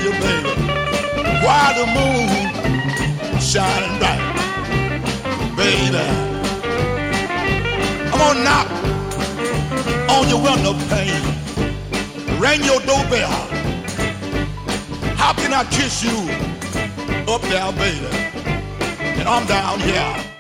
you, baby, while the moon shining bright. Baby, I'm gonna knock on your window pane, ring your doorbell. How can I kiss you up there, baby? And I'm down here